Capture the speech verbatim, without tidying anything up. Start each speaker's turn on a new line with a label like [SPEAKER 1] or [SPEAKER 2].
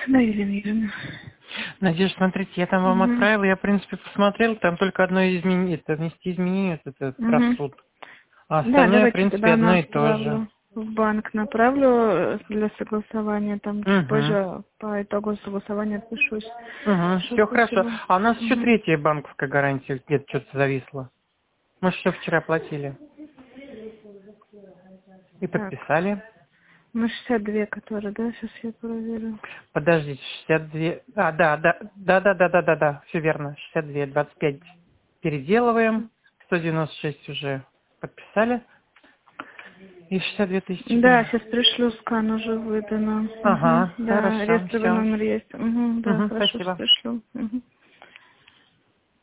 [SPEAKER 1] Да, Елена Юрьевна.
[SPEAKER 2] Надежда, смотрите, я там вам
[SPEAKER 1] Угу.
[SPEAKER 2] отправила, я, в принципе, посмотрел, там только одно изменение, это внести изменения, это, это
[SPEAKER 1] Угу.
[SPEAKER 2] просуд. А
[SPEAKER 1] Да,
[SPEAKER 2] остальное, в
[SPEAKER 1] давайте
[SPEAKER 2] принципе,
[SPEAKER 1] тогда
[SPEAKER 2] одно
[SPEAKER 1] она
[SPEAKER 2] и то же.
[SPEAKER 1] отправлю в банк, направлю э, для согласования, там чуть
[SPEAKER 2] Угу.
[SPEAKER 1] позже по итогу согласования отпишусь.
[SPEAKER 2] Угу,
[SPEAKER 1] Хорошо,
[SPEAKER 2] все хорошо.
[SPEAKER 1] спасибо.
[SPEAKER 2] А у нас еще
[SPEAKER 1] Угу.
[SPEAKER 2] третья банковская гарантия где-то что-то зависла. Мы же все вчера платили. И
[SPEAKER 1] Так,
[SPEAKER 2] подписали.
[SPEAKER 1] на шестьдесят два, которые, да, сейчас я проверю.
[SPEAKER 2] Подождите, шестьдесят два. А, да, да, да, да, да, да, да, да, все верно. шестьдесят два, двадцать пять переделываем. сто девяносто шесть уже подписали. И шестьдесят две тысячи
[SPEAKER 1] Да,
[SPEAKER 2] было.
[SPEAKER 1] сейчас пришлю, скан уже выдано. Угу.
[SPEAKER 2] Ага,
[SPEAKER 1] Да,
[SPEAKER 2] хорошо,
[SPEAKER 1] реестровый
[SPEAKER 2] все.
[SPEAKER 1] номер есть. Угу, да,
[SPEAKER 2] Угу,
[SPEAKER 1] хорошо, сейчас
[SPEAKER 2] спасибо.
[SPEAKER 1] пришлю. Угу.